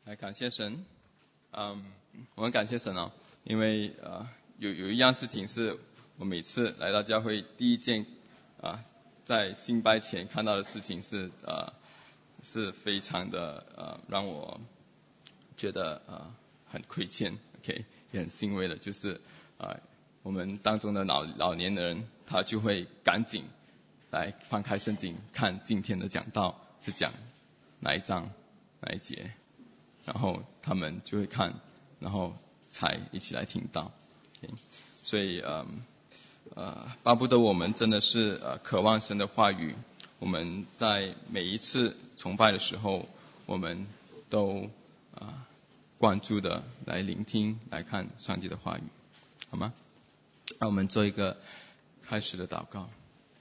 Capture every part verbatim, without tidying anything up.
来感谢神，嗯，我们感谢神哦，因为呃有有一样事情是我每次来到教会第一件啊、呃、在敬拜前看到的事情是呃是非常的呃让我觉得呃很亏欠 ，OK 也很欣慰的，就是啊、呃、我们当中的老老年人他就会赶紧来翻开圣经看今天的讲道是讲哪一章哪一节。然后他们就会看，然后才一起来听到。Okay? 所以呃呃，巴不得我们真的是呃渴望神的话语，我们在每一次崇拜的时候，我们都啊、呃、关注的来聆听、来看上帝的话语，好吗？让我们做一个开始的祷告。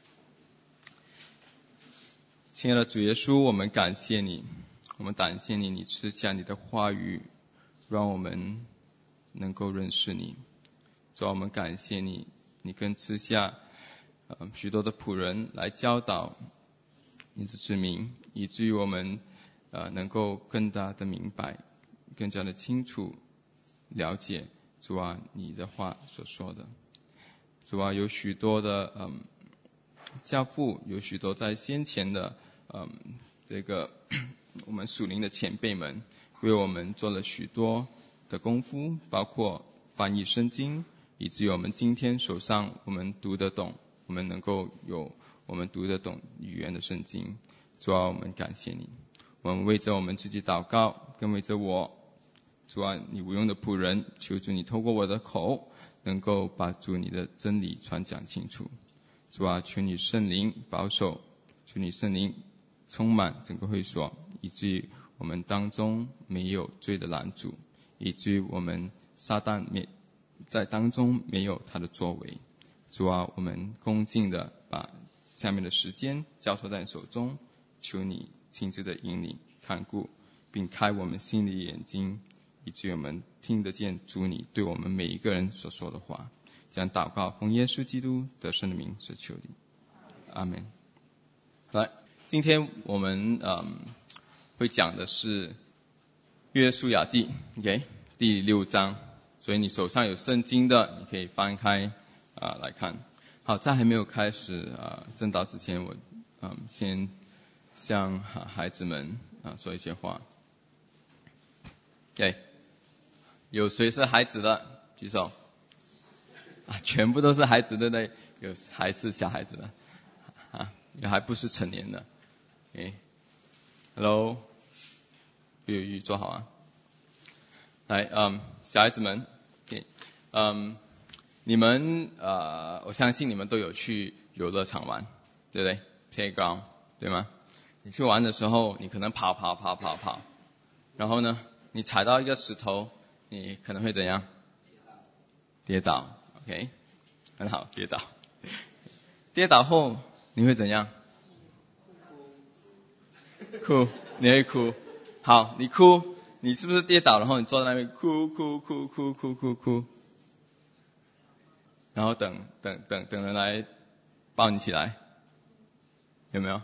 亲爱的主耶稣，我们感谢你。我们感谢你，你赐下你的话语，让我们能够认识你。主啊，我们感谢你，你更赐下呃许多的仆人来教导你的子民，以至于我们呃能够更加的明白，更加的清楚了解主啊你的话所说的。主啊，有许多的嗯、呃、教父，有许多在先前的嗯、呃、这个。我们属灵的前辈们为我们做了许多的功夫，包括翻译圣经，以至于我们今天手上我们读得懂，我们能够有我们读得懂语言的圣经。主啊，我们感谢你，我们为着我们自己祷告，更为着我，主啊，你无用的仆人，求主你透过我的口，能够把主你的真理传讲清楚。主啊，求你圣灵保守，求你圣灵充满整个会所，以至于我们当中没有罪的拦阻，以至于我们撒旦没在当中没有他的作为。主啊，我们恭敬的把下面的时间交托在手中，求你亲自的引领看顾，并开我们心里的眼睛，以至于我们听得见主你对我们每一个人所说的话。将祷告奉耶稣基督得胜的名所求的，阿们。来，今天我们嗯会讲的是约书亚记 ，OK 第六章。所以你手上有圣经的，你可以翻开啊、呃、来看。好，在还没有开始啊、呃、正道之前，我嗯先向孩子们啊、呃、说一些话。OK， 有谁是孩子的？举手。啊，全部都是孩子对不对？有还是小孩子的啊？有还不是成年的。诶 Hello， 玉玉坐好啊。来，嗯，小孩子们，对，嗯，你们呃，我相信你们都有去游乐场玩，对不对 ？Playground， 对吗？你去玩的时候，你可能跑跑跑跑跑，然后呢，你踩到一个石头，你可能会怎样？跌倒。OK， 很好，跌倒。跌倒后你会怎样？哭，你会哭。好，你哭，你是不是跌倒然后你坐在那边哭哭哭哭哭哭哭，然后等等等等人来抱你起来，有没有？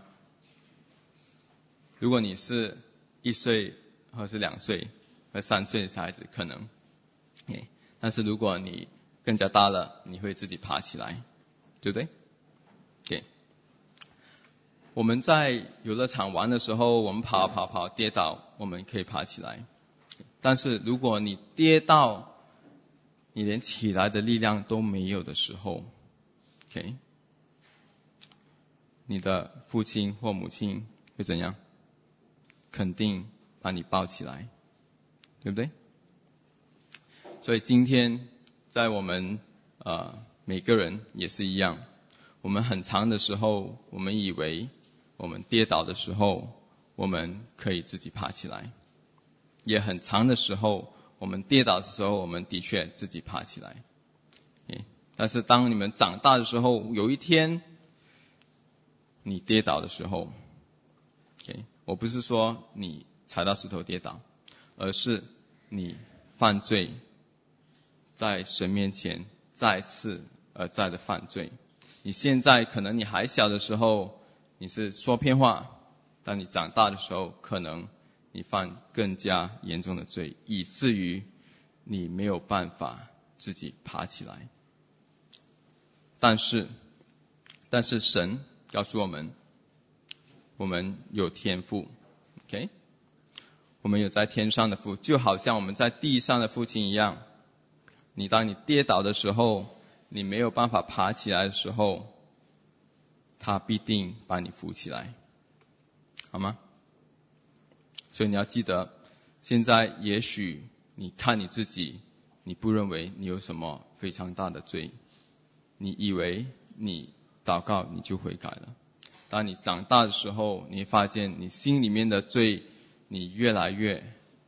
如果你是一岁或是两岁或三岁的小孩子，可能，但是如果你更加大了，你会自己爬起来，对不对？ OK， 我们在游乐场玩的时候，我们跑跑跑跌倒，我们可以爬起来。但是如果你跌到你连起来的力量都没有的时候 ，OK， 你的父亲或母亲会怎样？肯定把你抱起来，对不对？所以今天在我们呃每个人也是一样，我们很长的时候，我们以为我们跌倒的时候，我们可以自己爬起来，也很长的时候，我们跌倒的时候，我们的确自己爬起来。但是当你们长大的时候，有一天你跌倒的时候，我不是说你踩到石头跌倒，而是你犯罪，在神面前再次而再的犯罪。你现在可能你还小的时候，你是说骗话，当你长大的时候，可能你犯更加严重的罪，以至于你没有办法自己爬起来。但是，但是神告诉我们，我们有天父 ，OK， 我们有在天上的父，就好像我们在地上的父亲一样。你当你跌倒的时候，你没有办法爬起来的时候，他必定把你扶起来，好吗？所以你要记得，现在也许你看你自己，你不认为你有什么非常大的罪，你以为你祷告你就悔改了。当你长大的时候，你发现你心里面的罪，你越来越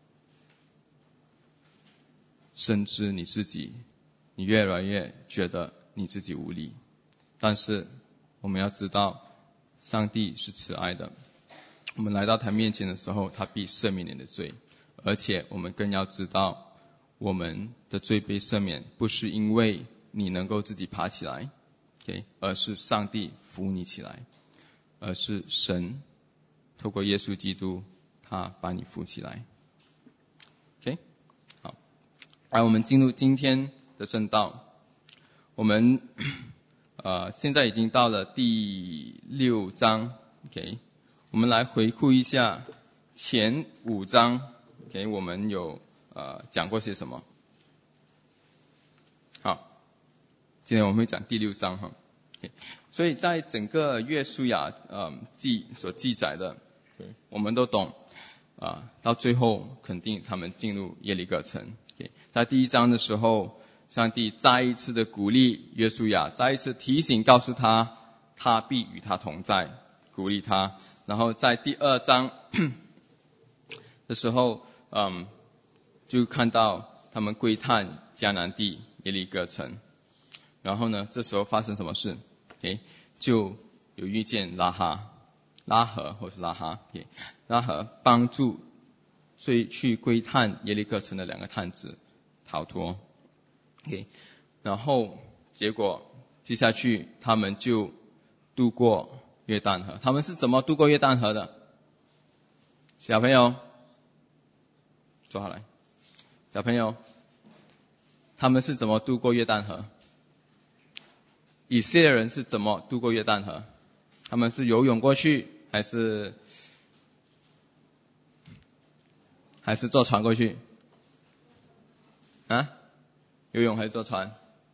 深知你自己，你越来越觉得你自己无力。但是我们要知道，上帝是慈爱的，我们来到他面前的时候，他必赦免你的罪。而且我们更要知道，我们的罪被赦免，不是因为你能够自己爬起来， okay， 而是上帝扶你起来，而是神透过耶稣基督，他把你扶起来。 OK， 好，而我们进入今天的正道，我们呃现在已经到了第六章 ，OK， 我们来回顾一下前五章 ，OK， 我们有呃讲过些什么？好，今天我们会讲第六章哈。Okay， 所以在整个约书亚呃记所记载的， okay， 我们都懂啊、呃，到最后肯定他们进入耶利哥城。Okay， 在第一章的时候，上帝再一次的鼓励约书亚，再一次提醒告诉他，他必与他同在，鼓励他。然后在第二章的时候，嗯，就看到他们归探迦南地耶利哥城。然后呢，这时候发生什么事？ Okay， 就有遇见拉哈、拉合或是拉哈， okay， 拉合帮助所以去归探耶利哥城的两个探子逃脱。Okay， 然后结果接下去他们就渡过约旦河。他们是怎么渡过约旦河的？小朋友坐下来。小朋友，他们是怎么渡过约旦河？以色列人是怎么渡过约旦河？他们是游泳过去，还是还是坐船过去？啊？游泳还是坐船？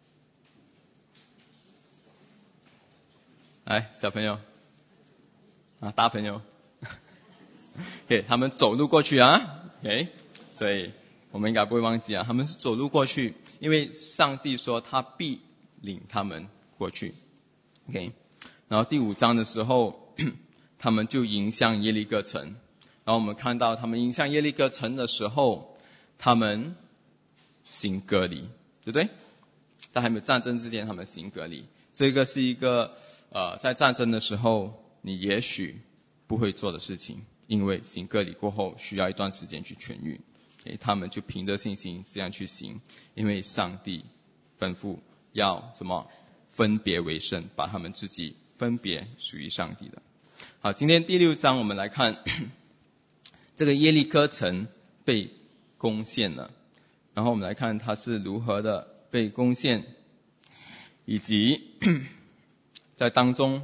来，小朋友啊，大朋友，OK， 他们走路过去啊 ，OK， 所以我们应该不会忘记啊，他们是走路过去，因为上帝说他必领他们过去 ，OK。然后第五章的时候，他们就迎向耶利哥城。然后我们看到他们迎向耶利哥城的时候，他们行割礼，对不对？在还没有战争之前，他们行割礼。这个是一个呃，在战争的时候你也许不会做的事情，因为行割礼过后需要一段时间去痊愈。Okay， 他们就凭着信心这样去行，因为上帝吩咐要什么？分别为圣，把他们自己分别属于上帝的。好，今天第六章我们来看这个耶利哥城被攻陷了，然后我们来看它是如何的被攻陷，以及在当中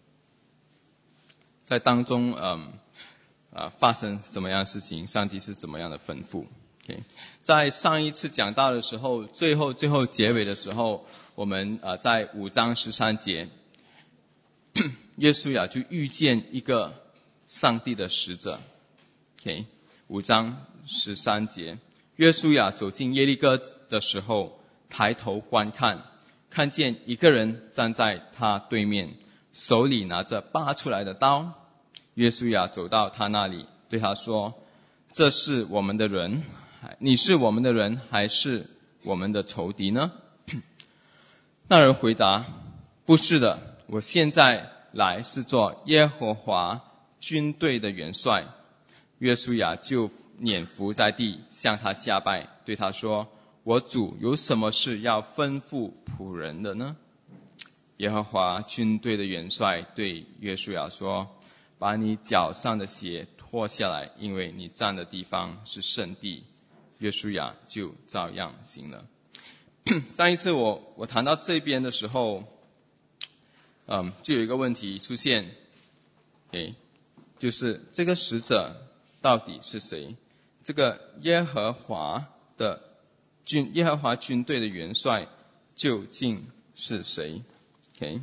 在当中嗯啊发生什么样的事情，上帝是怎么样的吩咐。Okay， 在上一次讲到的时候，最后最后结尾的时候，我们啊、呃、在五章十三节，约书亚就遇见一个上帝的使者。OK， 五章十三节，约书亚走进耶利哥的时候，抬头观看，看见一个人站在他对面，手里拿着拔出来的刀。约书亚走到他那里，对他说：“这是我们的人。你是我们的人，还是我们的仇敌呢？”那人回答：“不是的，我现在来是做耶和华军队的元帅。”约书亚就俯伏在地，向他下拜，对他说：“我主有什么事要吩咐仆人的呢？”耶和华军队的元帅对约书亚说：“ 把你脚上的鞋脱下来，因为你站的地方是圣地。约书亚就照样行了。上一次我我谈到这边的时候，嗯，就有一个问题出现，诶，就是这个使者到底是谁？这个耶和华的军耶和华军队的元帅究竟是谁 ？OK，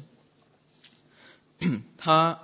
他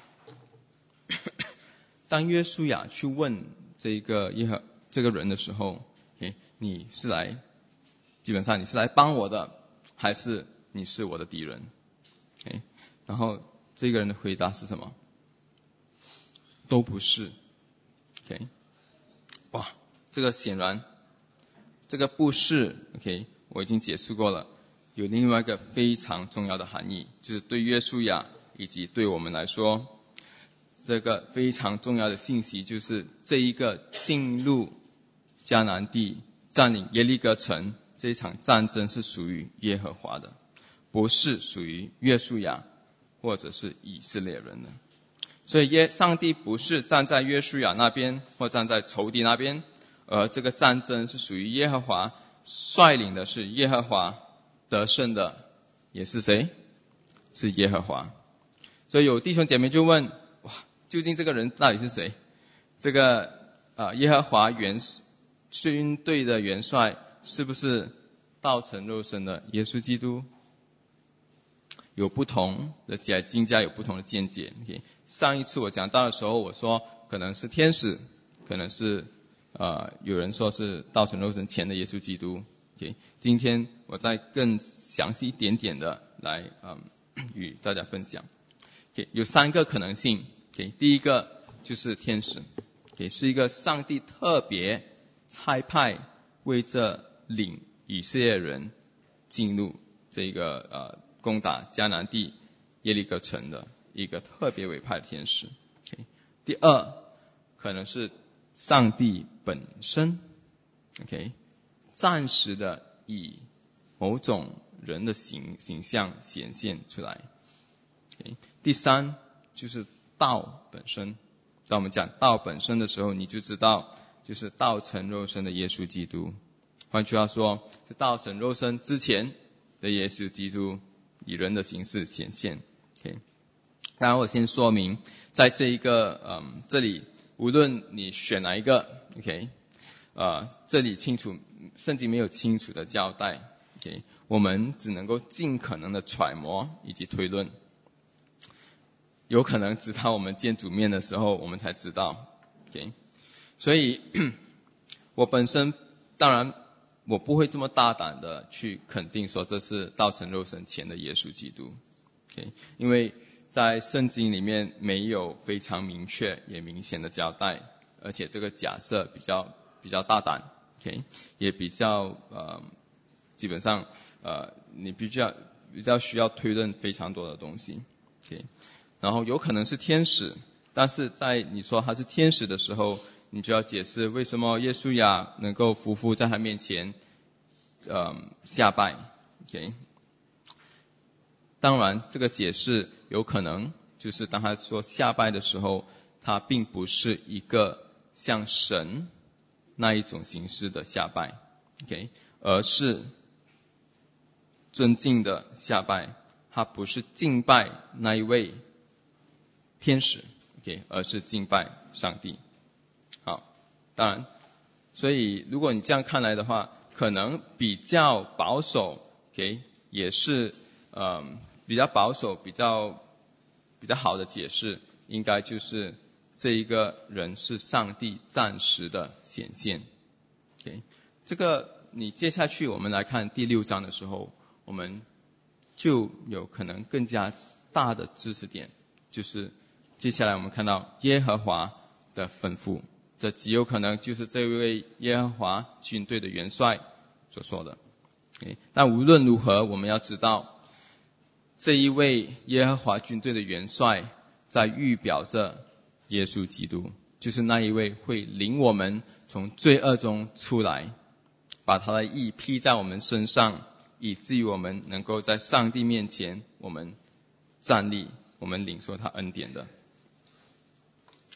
当约书亚去问这个耶和这个人的时候， OK， 你是来基本上你是来帮我的，还是你是我的敌人 ？OK， 然后这个人的回答是什么？都不是。OK， 哇，这个显然这个不是 OK， 我已经解释过了，有另外一个非常重要的含义，就是对约书亚以及对我们来说，这个非常重要的信息就是这一个进入迦南地占领耶利哥城这一场战争是属于耶和华的，不是属于约书亚或者是以色列人的。所以耶上帝不是站在约书亚那边或站在仇敌那边，而这个战争是属于耶和华，率领的是耶和华，得胜的也是谁？是耶和华。所以有弟兄姐妹就问，哇，究竟这个人到底是谁？这个呃耶和华元军队的元帅是不是道成肉身的耶稣基督？有不同的解经家有不同的见解。Okay， 上一次我讲到的时候，我说可能是天使，可能是呃有人说是道成肉身前的耶稣基督。Okay， 今天我再更详细一点点的来嗯与大家分享。Okay， 有三个可能性。Okay， 第一个就是天使。Okay， 是一个上帝特别差派为着领以色列人进入这个呃攻打迦南地耶利哥城的一个特别委派的天使。Okay， 第二可能是上帝本身 ，OK， 暂时的以某种人的形形象显现出来。Okay， 第三就是道本身。当我们讲道本身的时候，你就知道就是道成肉身的耶稣基督。换句话说，是道成肉身之前的耶稣基督以人的形式显现。OK， 当然我先说明，在这一个嗯这里，无论你选哪一个 ，OK， 呃，这里清楚圣经没有清楚的交代 ，OK， 我们只能够尽可能的揣摩以及推论。有可能直到我们见主面的时候，我们才知道。OK， 所以我本身当然我不会这么大胆的去肯定说这是道成肉身前的耶稣基督。Okay， 因为在圣经里面没有非常明确也明显的交代，而且这个假设比较比较大胆。Okay， 也比较呃基本上呃你比较比较需要推论非常多的东西。Okay，然后有可能是天使，但是在你说他是天使的时候，你就要解释为什么耶稣亚能够匍匐在他面前呃下拜。Okay， 当然这个解释有可能就是当他说下拜的时候，他并不是一个像神那一种形式的下拜。Okay， 而是尊敬的下拜，他不是敬拜那一位天使 ，OK， 而是敬拜上帝。好，当然，所以如果你这样看来的话，可能比较保守 ，OK， 也是嗯比较保守、比较比较好的解释，应该就是这一个人是上帝暂时的显现。OK， 这个你接下去我们来看第六章的时候，我们就有可能更加大的知识点，就是接下来我们看到耶和华的吩咐，这极有可能就是这位耶和华军队的元帅所说的。Okay， 但无论如何，我们要知道这一位耶和华军队的元帅在预表着耶稣基督，就是那一位会领我们从罪恶中出来，把他的义披在我们身上，以至于我们能够在上帝面前我们站立，我们领受他恩典的。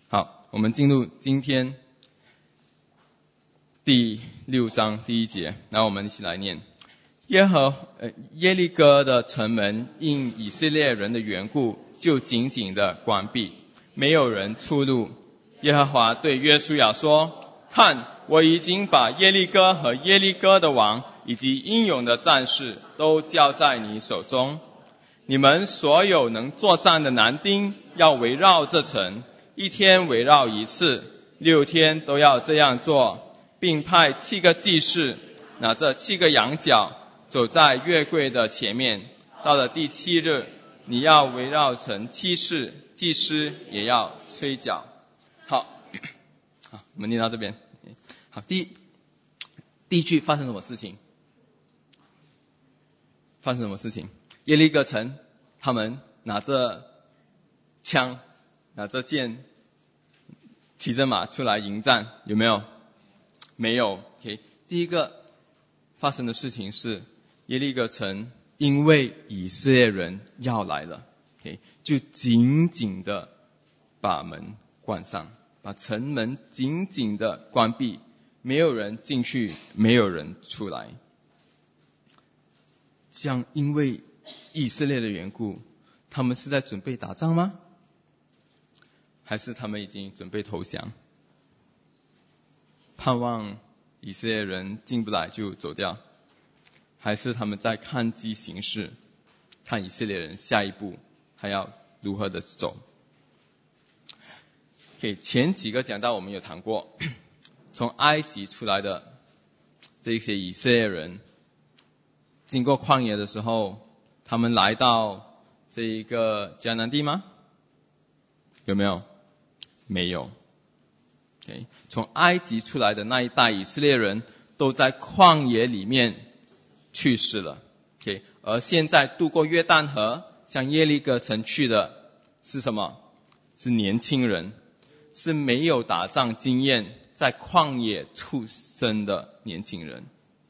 好，我们进入今天第六章第一节，然后我们一起来念。耶和呃耶利哥的城门因以色列人的缘故，就紧紧的关闭，没有人出入。耶和华对约书亚说：看，我已经把耶利哥和耶利哥的王以及英勇的战士都交在你手中。你们所有能作战的男丁要围绕这城，一天围绕一次，六天都要这样做，并派七个祭司拿着七个羊角，走在月柜的前面。到了第七日，你要围绕城七次，祭司也要吹角。好，好，我们念到这边。好，第一第一句发生什么事情？发生什么事情？耶利哥城，他们拿着枪，拿着剑，骑着马出来迎战，有没有？没有。Okay， 第一个发生的事情是耶利哥城因为以色列人要来了， okay， 就紧紧的把门关上，把城门紧紧的关闭，没有人进去，没有人出来。这样因为以色列的缘故，他们是在准备打仗吗？还是他们已经准备投降，盼望以色列人进不来就走掉？还是他们在看机行事，看以色列人下一步还要如何的走？ OK， 前几个讲到我们有谈过，从埃及出来的这些以色列人，经过旷野的时候，他们来到这一个迦南地吗？有没有？没有。Okay， 从埃及出来的那一代以色列人都在旷野里面去世了。Okay， 而现在渡过约旦河向耶利哥城去的是什么？是年轻人，是没有打仗经验，在旷野出生的年轻人。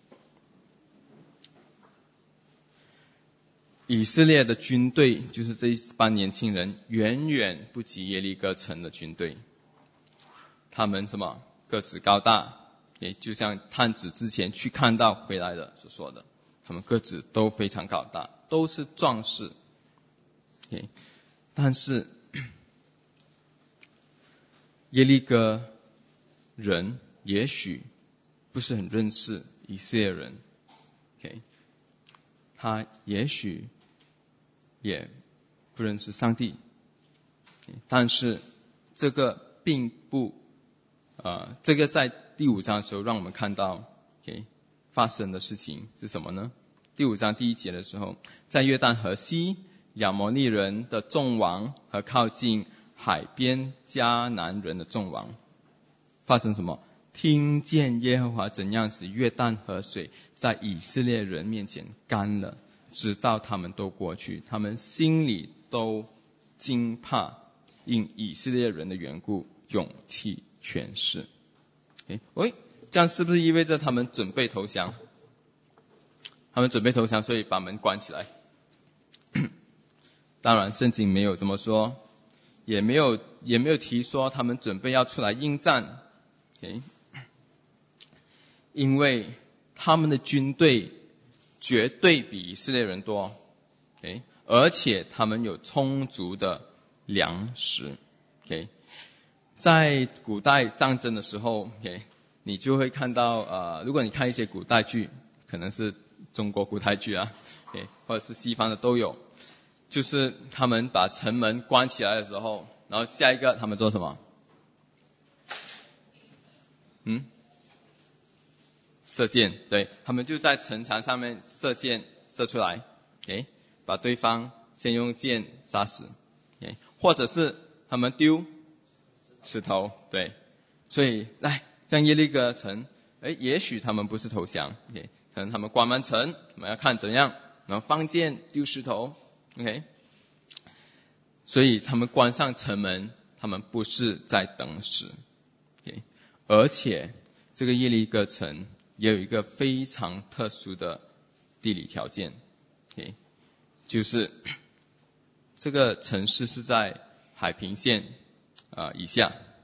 以色列的军队，就是这一帮年轻人，远远不及耶利哥城的军队。他们什么？个子高大，也就像探子之前去看到回来的所说的，他们个子都非常高大，都是壮士。Okay， 但是耶利哥人也许不是很认识以色列人。Okay， 他也许也不认识上帝，但是这个并不呃，这个在第五章的时候让我们看到 okay， 发生的事情是什么呢？第五章第一节的时候，在约旦河西亚摩利人的众王和靠近海边迦南人的众王发生什么？听见耶和华怎样使约旦河水在以色列人面前干了，直到他们都过去，他们心里都惊怕，因以色列人的缘故，勇气全失。诶，喂，这样是不是意味着他们准备投降？他们准备投降，所以把门关起来。当然圣经没有这么说，也没有也没有提说他们准备要出来应战。Okay， 因为他们的军队绝对比以色列人多。Okay， 而且他们有充足的粮食。Okay， 在古代战争的时候， okay， 你就会看到呃，如果你看一些古代剧，可能是中国古代剧啊， okay， 或者是西方的都有，就是他们把城门关起来的时候，然后下一个他们做什么？嗯，射箭。对，他们就在城墙上面射箭射出来， okay， 把对方先用箭杀死， okay， 或者是他们丢石头。对，所以来像耶利哥城，诶，也许他们不是投降， okay， 可能他们关门城，我们要看怎样，然后放箭丢石头。OK， 所以他们关上城门，他们不是在等死。Okay， 而且这个耶利哥城也有一个非常特殊的地理条件。Okay， 就是这个城市是在海平线、呃、以下。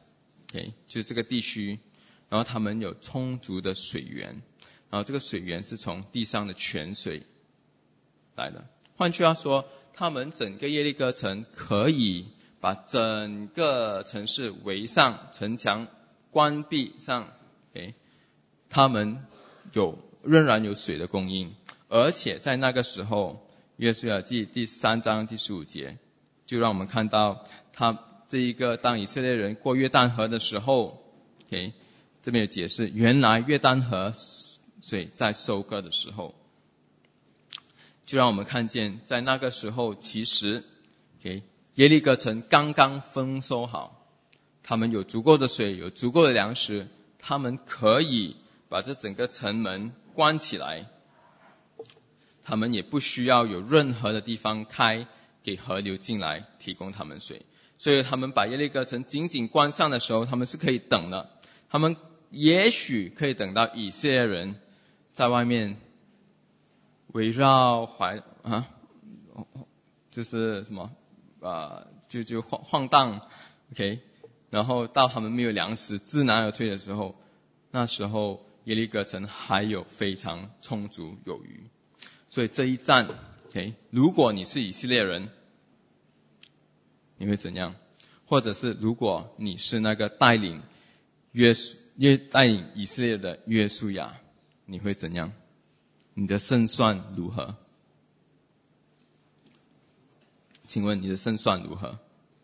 ，OK， 就是这个地区，然后他们有充足的水源，然后这个水源是从地上的泉水来的。换句话说，他们整个耶利哥城可以把整个城市围上，城墙关闭上， OK， 他们有仍然有水的供应，而且在那个时候，约书亚记第三章第十五节就让我们看到，他这一个当以色列人过约旦河的时候， OK， 这边有解释，原来约旦河水在收割的时候，就让我们看见在那个时候其实 OK， 耶利哥城刚刚丰收好，他们有足够的水，有足够的粮食，他们可以把这整个城门关起来，他们也不需要有任何的地方开给河流进来提供他们水。所以他们把耶利哥城紧紧关上的时候，他们是可以等的，他们也许可以等到以色列人在外面围绕怀啊，就是什么啊，就就晃晃荡 ，OK， 然后到他们没有粮食知难而退的时候，那时候耶利哥城还有非常充足有余。所以这一战 ，OK， 如果你是以色列人，你会怎样？或者是如果你是那个带领约约带领以色列的约书亚，你会怎样？你的胜算如何？请问你的胜算如何？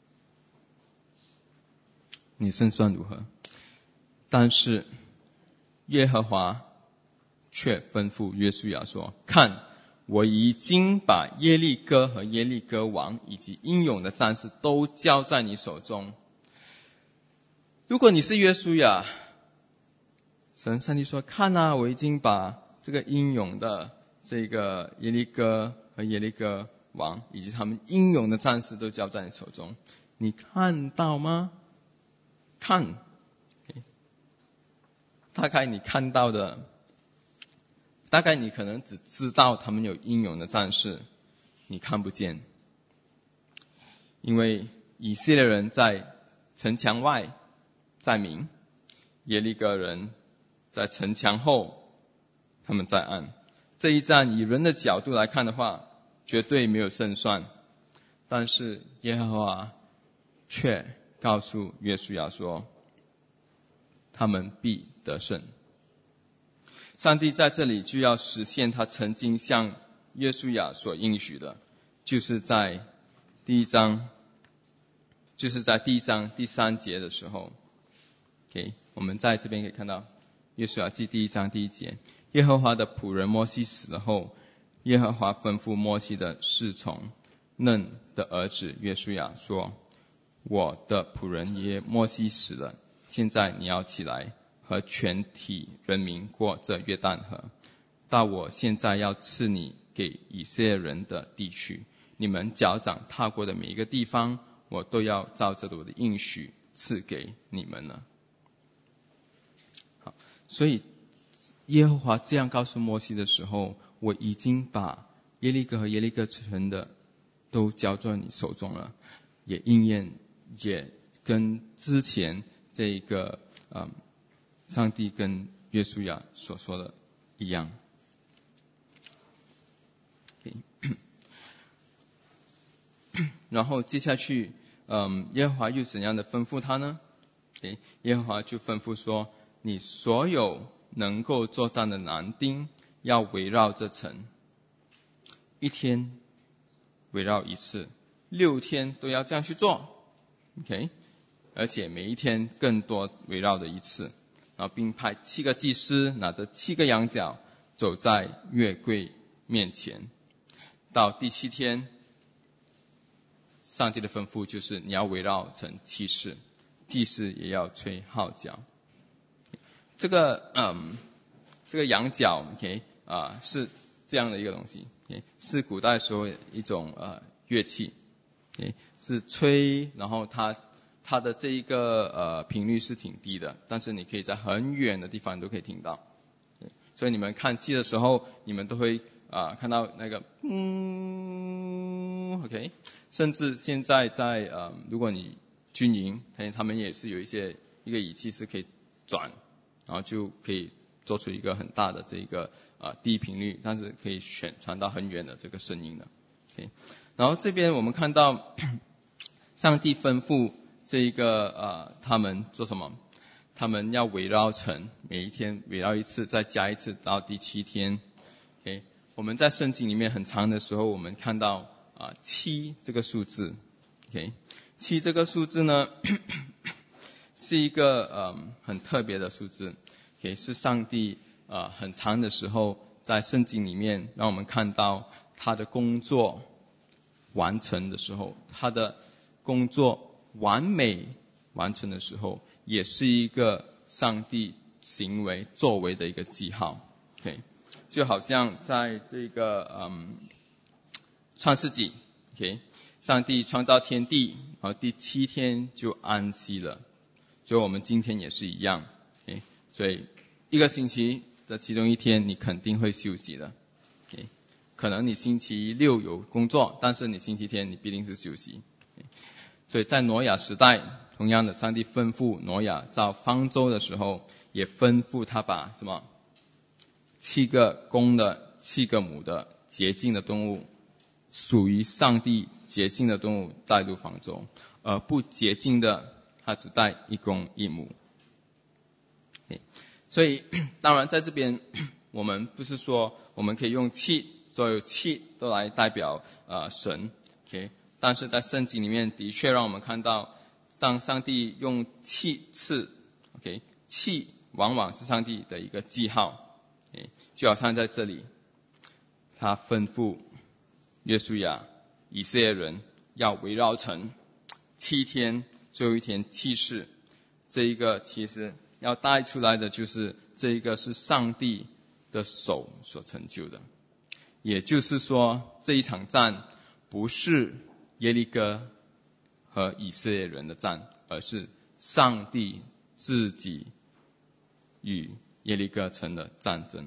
你的胜算如何？但是耶和华却吩咐约书亚说：看，我已经把耶利哥和耶利哥王以及英勇的战士都交在你手中。如果你是约书亚，神上帝说：看啊，我已经把这个英勇的这个耶利哥和耶利哥王以及他们英勇的战士都交在你手中，你看到吗？看，大概你看到的，大概你可能只知道他们有英勇的战士，你看不见，因为以色列人在城墙外在明，耶利哥人在城墙后，他们在暗。这一战以人的角度来看的话，绝对没有胜算，但是耶和华却告诉约书亚说，他们必得胜。上帝在这里就要实现他曾经向约书亚所应许的，就是在第一章，就是在第一章第三节的时候， OK， 我们在这边可以看到约书亚记第一章第一节，耶和华的仆人摩西死了后，耶和华吩咐摩西的侍从嫩的儿子约书亚说，我的仆人耶摩西死了，现在你要起来和全体人民过这约旦河，到我现在要赐你给以色列人的地区，你们脚掌踏过的每一个地方，我都要照着我的应许赐给你们了。好，所以耶和华这样告诉摩西的时候，我已经把耶利哥和耶利哥城的都交在你手中了，也应验，也跟之前这个嗯，上帝跟约书亚所说的一样。Okay. 然后接下去，嗯，耶和华又怎样的吩咐他呢？ Okay. 耶和华就吩咐说，你所有能够作战的男丁要围绕这城，一天围绕一次，六天都要这样去做 OK， 而且每一天更多围绕的一次，然后并派七个祭司拿着七个羊角走在约柜面前。到第七天，上帝的吩咐就是你要围绕城七次，祭司也要吹号角。这个嗯，这个羊角 OK 啊、呃、是这样的一个东西 ，OK， 是古代时候一种呃乐器 ，OK， 是吹，然后它它的这一个呃频率是挺低的，但是你可以在很远的地方你都可以听到。所以你们看戏的时候，你们都会啊、呃、看到那个嗯 ，OK， 甚至现在在呃如果你军营，他们也是有一些一个仪器是可以转，然后就可以做出一个很大的这个呃低频率，但是可以选传到很远的这个声音的。OK， 然后这边我们看到上帝吩咐这一个呃他们做什么？他们要围绕城，每一天围绕一次，再加一次到第七天。OK， 我们在圣经里面很长的时候，我们看到啊、呃、七这个数字。OK， 七这个数字呢是一个呃很特别的数字。OK， 是上帝呃很长的时候在圣经里面让我们看到他的工作完成的时候，他的工作完美完成的时候，也是一个上帝行为作为的一个记号。OK， 就好像在这个嗯创世纪 OK， 上帝创造天地，然后第七天就安息了，所以我们今天也是一样。OK， 所以一个星期的其中一天你肯定会休息的。OK， 可能你星期六有工作，但是你星期天你必定是休息。OK，所以在挪亚时代，同样的，上帝吩咐挪亚造方舟的时候，也吩咐他把什么七个公的、七个母的洁净的动物，属于上帝洁净的动物带入方舟，而不洁净的，他只带一公一母。Okay， 所以当然在这边，我们不是说我们可以用七，所有七都来代表呃神。Okay，但是在圣经里面的确让我们看到，当上帝用七次 OK， 七往往是上帝的一个记号。OK， 就好像在这里他吩咐约书亚以色列人要围绕城七天，最后一天七世，这一个其实要带出来的就是这一个是上帝的手所成就的。也就是说这一场战不是耶利哥和以色列人的战，而是上帝自己与耶利哥城的战争。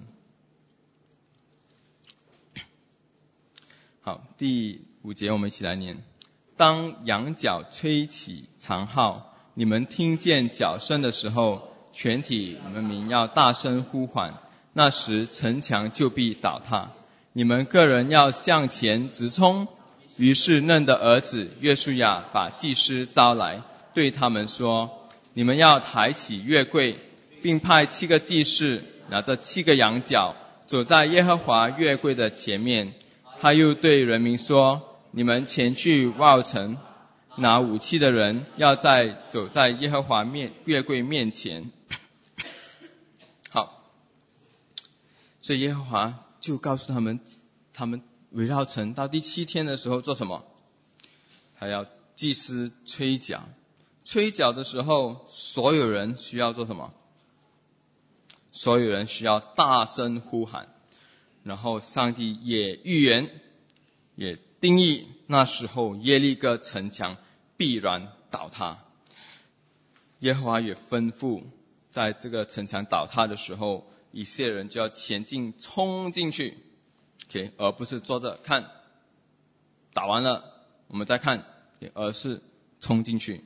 好，第五节我们一起来念。当羊角吹起长号，你们听见角声的时候，全体人民要大声呼唤，那时城墙就必倒塌，你们个人要向前直冲。于是嫩的儿子约书亚把祭司招来，对他们说，你们要抬起月柜，并派七个祭司拿着七个羊角，走在耶和华月柜的前面。他又对人民说，你们前去望城，拿武器的人要在走在耶和华面月柜面前。好，所以耶和华就告诉他们，他们围绕城到第七天的时候做什么？他要祭司吹角，吹角的时候，所有人需要做什么？所有人需要大声呼喊。然后上帝也预言，也定义，那时候耶利哥城墙必然倒塌。耶和华也吩咐，在这个城墙倒塌的时候，以色列人就要前进冲进去 ，OK， 而不是坐着看，打完了我们再看，而是冲进去。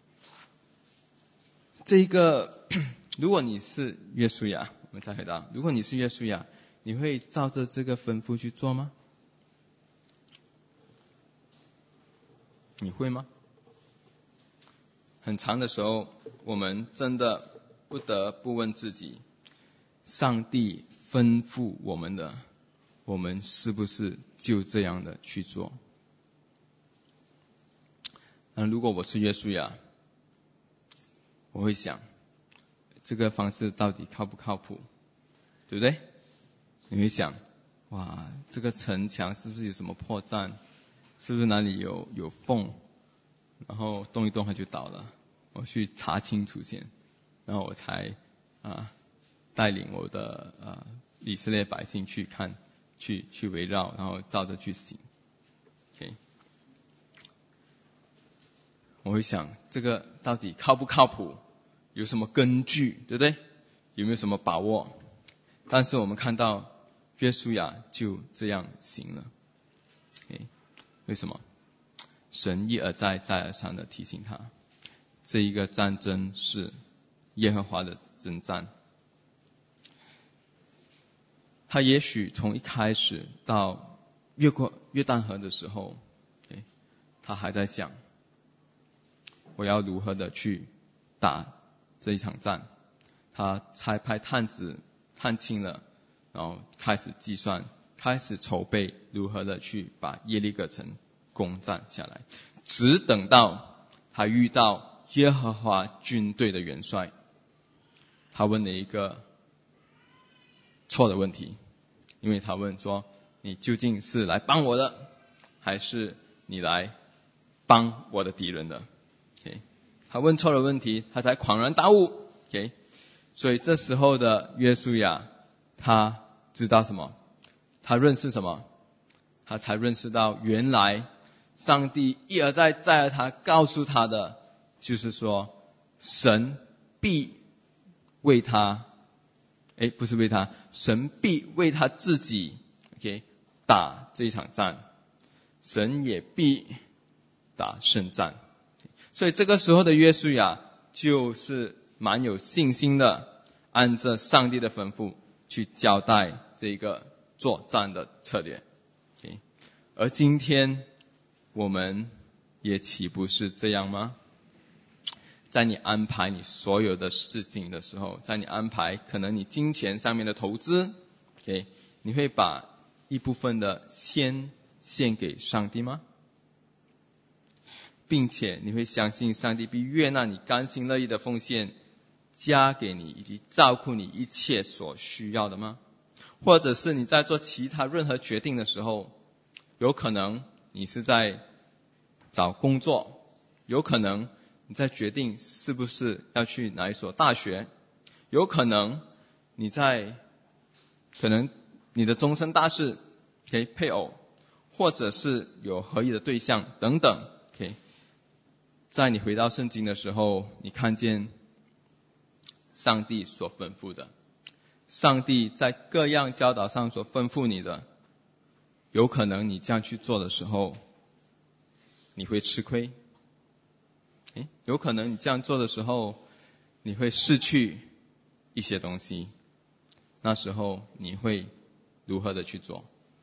这一个，如果你是约书亚，我们再回答，如果你是约书亚，你会照着这个吩咐去做吗？你会吗？很长的时候，我们真的不得不问自己，上帝吩咐我们的，我们是不是就这样的去做？那如果我是约书亚，我会想，这个方式到底靠不靠谱？对不对？你会想，哇，这个城墙是不是有什么破绽？是不是哪里有有缝？然后动一动它就倒了。我去查清楚先，然后我才啊带领我的啊以色列百姓去看，去去围绕，然后照着去行。OK， 我会想，这个到底靠不靠谱？有什么根据？对不对？有没有什么把握？但是我们看到约书亚就这样行了。Okay， 为什么？神一而再再而三的提醒他，这一个战争是耶和华的征战。他也许从一开始到越过约旦河的时候，他还在想，我要如何的去打这一场战。他差派探子探清了，然后开始计算，开始筹备如何的去把耶利哥城攻占下来。只等到他遇到耶和华军队的元帅，他问了一个错的问题，因为他问说，你究竟是来帮我的，还是你来帮我的敌人的？ okay. 他问错了问题，他才恍然大悟。 okay. 所以这时候的约书亚，他知道什么？他认识什么？他才认识到，原来上帝一而再再而他告诉他的，就是说神必为他，诶不是为他，神必为他自己 OK 打这一场战，神也必打胜战。所以这个时候的约书亚就是蛮有信心的，按着上帝的吩咐去交代这个作战的策略。 okay. 而今天我们也岂不是这样吗？在你安排你所有的事情的时候，在你安排可能你金钱上面的投资 okay, 你会把一部分的先献给上帝吗？并且你会相信上帝必悦纳你甘心乐意的奉献，加给你以及照顾你一切所需要的吗？或者是你在做其他任何决定的时候，有可能你是在找工作，有可能你在决定是不是要去哪一所大学，有可能你在可能你的终身大事 okay, 配偶，或者是有合意的对象等等 okay. 在你回到圣经的时候，你看见上帝所吩咐的，上帝在各样教导上所吩咐你的，有可能你这样去做的时候你会吃亏，诶有可能你这样做的时候你会失去一些东西，那时候你会如何的去做？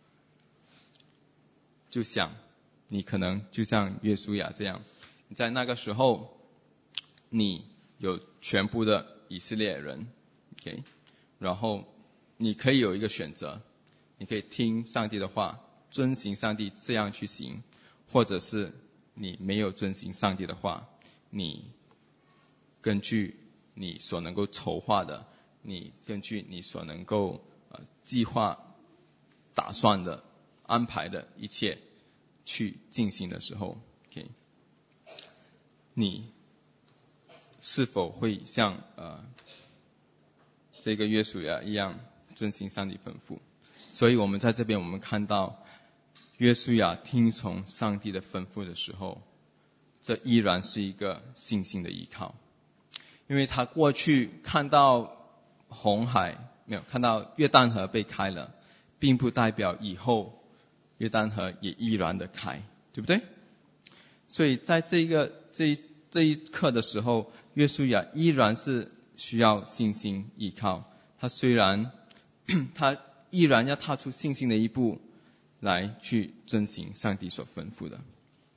就想你可能就像约书亚这样，你在那个时候你有全部的以色列人 okay, 然后你可以有一个选择，你可以听上帝的话，遵行上帝这样去行，或者是你没有遵行上帝的话，你根据你所能够筹划的，你根据你所能够、呃、计划打算的安排的一切去进行的时候 okay, 你是否会像呃这个约书亚一样遵行上帝吩咐？所以我们在这边我们看到约书亚听从上帝的吩咐的时候，这依然是一个信心的依靠。因为他过去看到红海没有看到约旦河被开了，并不代表以后约旦河也依然的开，对不对？所以在这个这一这一刻的时候，约书亚依然是需要信心依靠。他虽然他依然要踏出信心的一步，来去遵行上帝所吩咐的。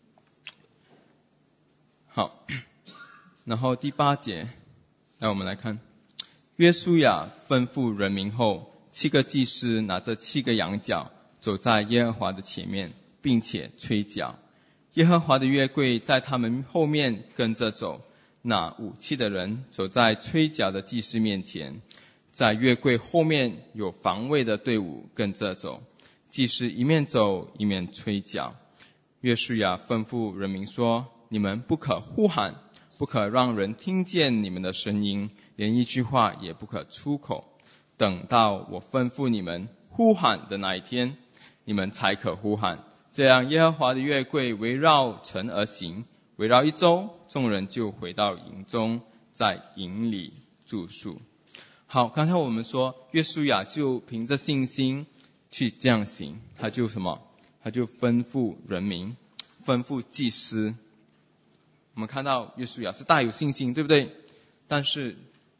好，然后第八节，让我们来看，约书亚吩咐人民后，七个祭司拿着七个羊角，走在耶和华的前面，并且吹角。耶和华的约柜在他们后面跟着走，那武器的人走在吹角的祭司面前，在约柜后面有防卫的队伍跟着走，祭司一面走一面吹角。约书亚吩咐人民说，你们不可呼喊，不可让人听见你们的声音，连一句话也不可出口，等到我吩咐你们呼喊的那一天，你们才可呼喊。这样耶和华的约柜围绕城而行，围绕一周，众人就回到营中，在营里住宿。好，刚才我们说约书亚就凭着信心去这样行，他就什么？他就吩咐人民，吩咐祭司。我们看到约书亚是大有信心，对不对？但是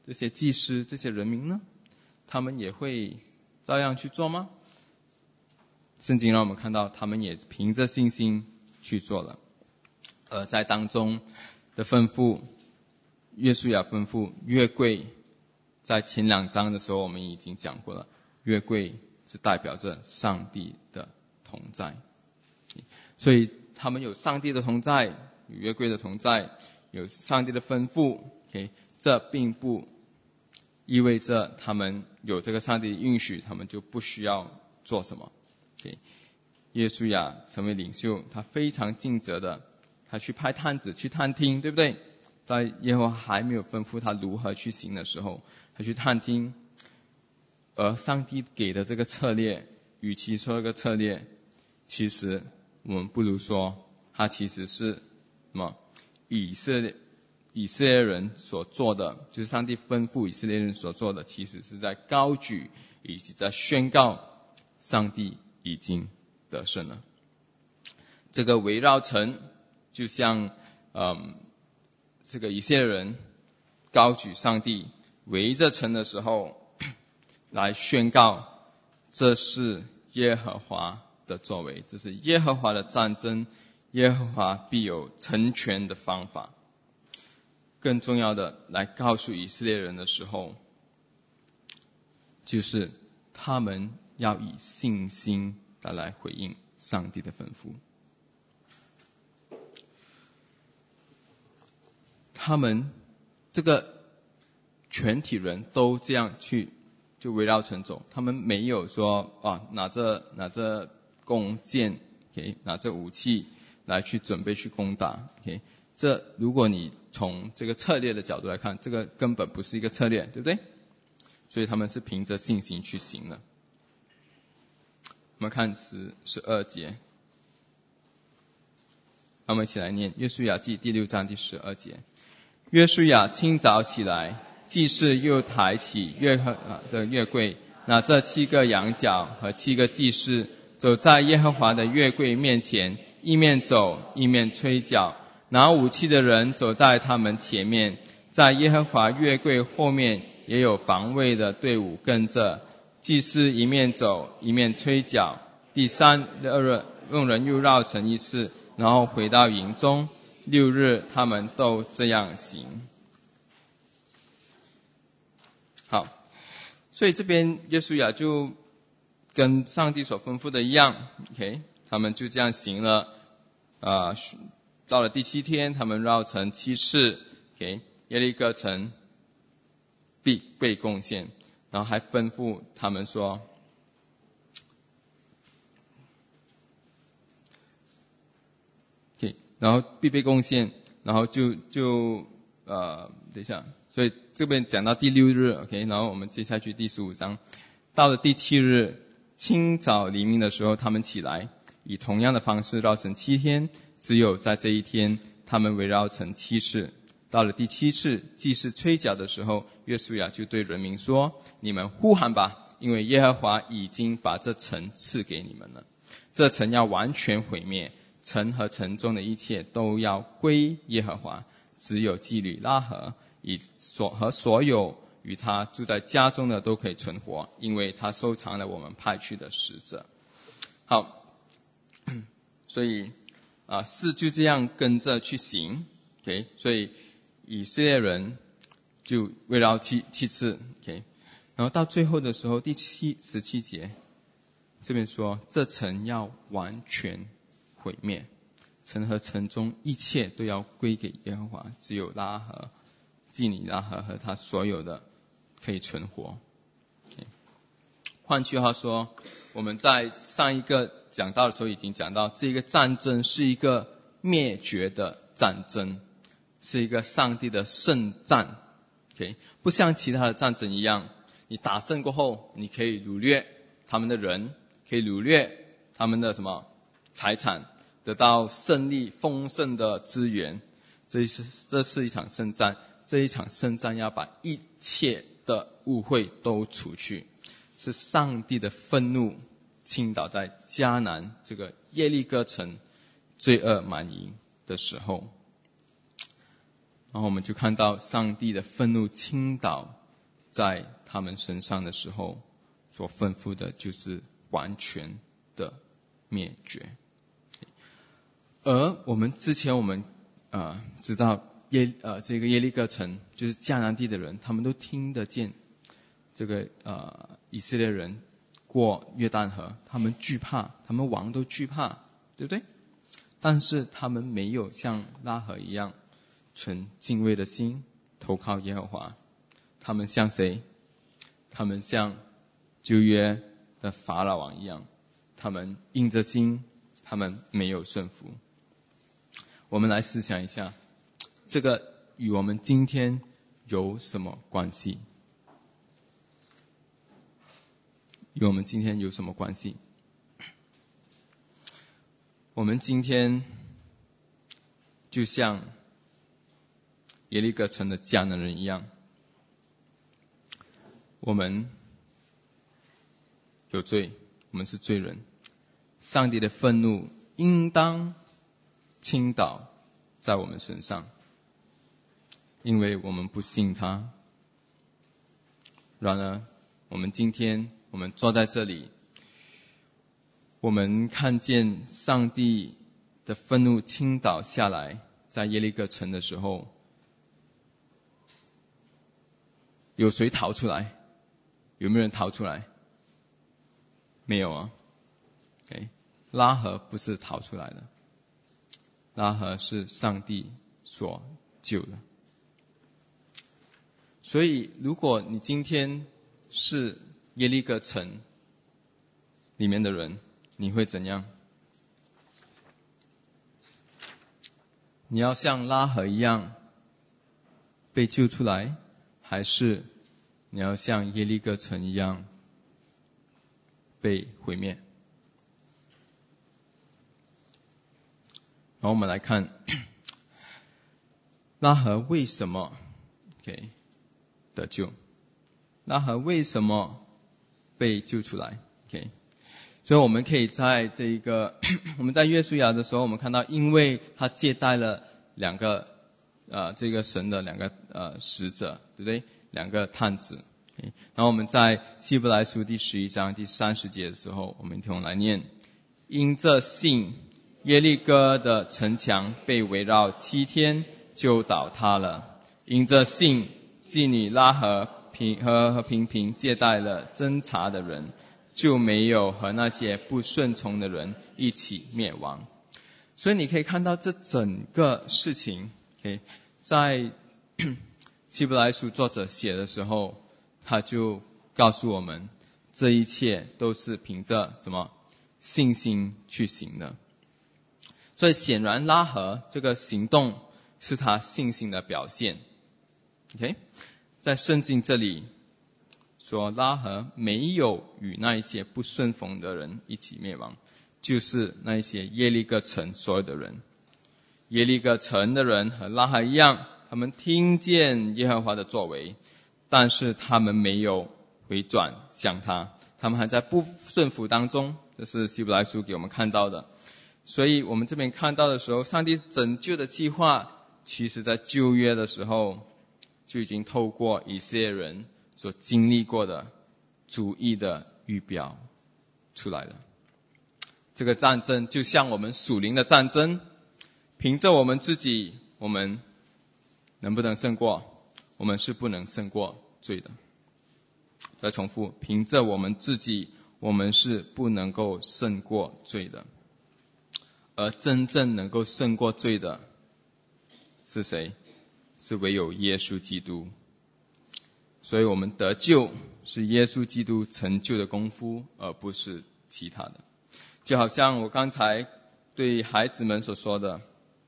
这些祭司、这些人民呢？他们也会照样去做吗？圣经让我们看到，他们也凭着信心去做了。而在当中的吩咐，约书亚吩咐约柜，在前两章的时候我们已经讲过了，约柜是代表着上帝的同在，所以他们有上帝的同在，有约柜的同在，有上帝的吩咐。Okay, 这并不意味着他们有这个上帝的允许，他们就不需要做什么。Okay, 约书亚成为领袖，他非常尽责的，他去派探子去探听，对不对？在耶和华还没有吩咐他如何去行的时候，他去探听。而上帝给的这个策略，与其说这个策略，其实我们不如说它其实是什么？以色列以色列人所做的，就是上帝吩咐以色列人所做的，其实是在高举以及在宣告上帝已经得胜了。这个围绕城就像嗯，这个以色列人高举上帝围着城的时候，来宣告这是耶和华的作为，这是耶和华的战争，耶和华必有成全的方法。更重要的，来告诉以色列人的时候，就是他们要以信心的来回应上帝的吩咐。他们这个全体人都这样去就围绕城走，他们没有说啊拿着拿着弓箭 ，OK， 拿着武器来去准备去攻打 ，OK， 这如果你从这个策略的角度来看，这个根本不是一个策略，对不对？所以他们是凭着信心去行的。我们看十十二节，我们一起来念约书亚记第六章第十二节。约书亚清早起来，祭司又抬起约和的约柜，拿这七个羊角和七个祭司，走在耶和华的约柜面前，一面走一面吹角。拿武器的人走在他们前面，在耶和华约柜后面也有防卫的队伍跟着。祭司一面走一面吹角。第三日，众人又绕城一次，然后回到营中。六日他们都这样行。好，所以这边约书亚就跟上帝所吩咐的一样 ，OK， 他们就这样行了。啊、呃，到了第七天，他们绕城七次 ，OK， 耶利哥城必被攻陷，然后还吩咐他们说，然后必被攻陷，然后就就呃，等一下，所以这边讲到第六日 ，OK， 然后我们接下去第十五章，到了第七日清早黎明的时候，他们起来，以同样的方式绕城七天，只有在这一天，他们围绕城七次。到了第七次，祭司吹角的时候，约书亚就对人民说：“你们呼喊吧，因为耶和华已经把这城赐给你们了。这城要完全毁灭。”城和城中的一切都要归耶和华，只有妓女拉合以所和所有与他住在家中的都可以存活，因为他收藏了我们派去的使者。好，所以啊，事就这样跟着去行 ，OK， 所以以色列人就围绕七七次 ，OK， 然后到最后的时候，第七十七节这边说，这城要完全毁灭，城和城中一切都要归给耶和华，只有拉合妓女拉合和他所有的可以存活。Okay. 换句话说，我们在上一个讲到的时候已经讲到，这个战争是一个灭绝的战争，是一个上帝的圣战。Okay. 不像其他的战争一样，你打胜过后，你可以掳掠他们的人，可以掳掠他们的什么财产，得到胜利丰盛的资源。这是这是一场圣战，这一场圣战要把一切的污秽都除去，是上帝的愤怒倾倒在迦南这个耶利哥城罪恶满盈的时候。然后我们就看到上帝的愤怒倾倒在他们身上的时候所吩咐的就是完全的灭绝。而我们之前我们呃知道耶呃这个耶利哥城就是迦南地的人，他们都听得见这个呃以色列人过约旦河，他们惧怕，他们王都惧怕，对不对？但是他们没有像拉合一样存敬畏的心，投靠耶和华。他们像谁？他们像旧约的法老王一样，他们硬着心，他们没有顺服。我们来思想一下，这个与我们今天有什么关系？与我们今天有什么关系？我们今天就像耶利哥城的迦南人一样，我们有罪，我们是罪人。上帝的愤怒应当倾倒在我们身上，因为我们不信他。然而我们今天我们坐在这里，我们看见上帝的愤怒倾倒下来，在耶利哥城的时候，有谁逃出来？有没有人逃出来？没有啊。Okay. 拉合不是逃出来的，拉合是上帝所救的。所以如果你今天是耶利哥城里面的人，你会怎样？你要像拉合一样被救出来，还是你要像耶利哥城一样被毁灭？然后我们来看拉合为什么 okay, 得救，拉合为什么被救出来 okay. 所以我们可以在这一个我们在约书亚的时候，我们看到因为他接待了两个呃这个神的两个呃使者，对不对？两个探子。okay. 然后我们在希伯来书第十一章第三十节的时候，我们一同来念：因这信，耶利哥的城墙被围绕七天就倒塌了。因这信，妓女拉合平和和平平接待了侦查的人，就没有和那些不顺从的人一起灭亡。所以你可以看到这整个事情 okay, 在希伯来书作者写的时候，他就告诉我们这一切都是凭着什么信心去行的。所以显然拉合这个行动是他信心的表现。OK， 在圣经这里说拉合没有与那一些不顺服的人一起灭亡，就是那一些耶利哥城所有的人。耶利哥城的人和拉合一样，他们听见耶和华的作为，但是他们没有回转向他，他们还在不顺服当中。这是希伯来书给我们看到的。所以我们这边看到的时候，上帝拯救的计划其实在旧约的时候就已经透过以色列人所经历过的主义的预表出来了。这个战争就像我们属灵的战争，凭着我们自己，我们能不能胜过？我们是不能胜过罪的。再重复，凭着我们自己，我们是不能够胜过罪的。而真正能够胜过罪的是谁？是唯有耶稣基督。所以我们得救是耶稣基督成就的功夫，而不是其他的。就好像我刚才对孩子们所说的，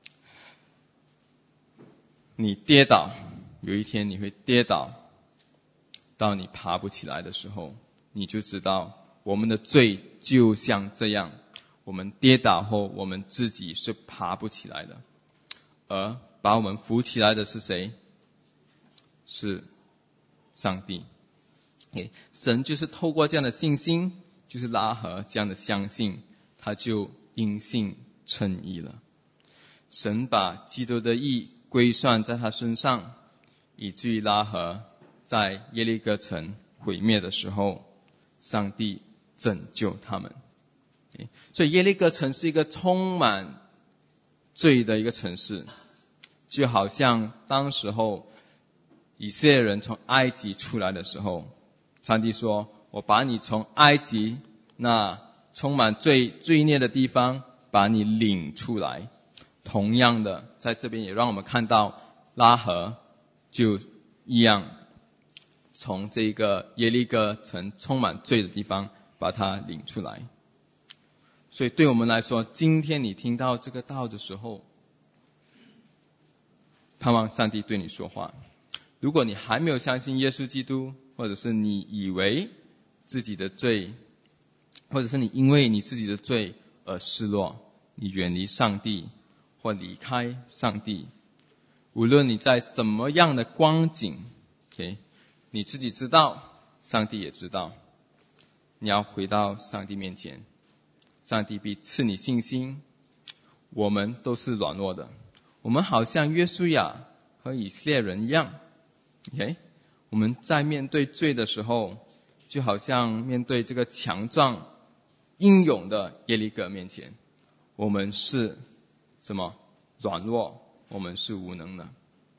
你跌倒，有一天你会跌倒到你爬不起来的时候，你就知道我们的罪就像这样，我们跌倒后我们自己是爬不起来的，而把我们扶起来的是谁？是上帝。Okay, 神就是透过这样的信心，就是拉合这样的相信，他就因信称义了。神把基督的义归算在他身上，以至于拉合在耶利哥城毁灭的时候，上帝拯救他们。所以耶利哥城是一个充满罪的一个城市，就好像当时候以色列人从埃及出来的时候，上帝说，我把你从埃及那充满罪罪孽的地方把你领出来。同样的，在这边也让我们看到拉合就一样，从这个耶利哥城充满罪的地方把他领出来。所以对我们来说，今天你听到这个道的时候，盼望上帝对你说话。如果你还没有相信耶稣基督，或者是你以为自己的罪，或者是你因为你自己的罪而失落，你远离上帝或离开上帝，无论你在什么样的光景， okay， 你自己知道，上帝也知道，你要回到上帝面前，上帝必赐你信心。我们都是软弱的，我们好像约书亚和以色列人一样， okay？ 我们在面对罪的时候，就好像面对这个强壮英勇的耶利哥面前，我们是什么？软弱，我们是无能的。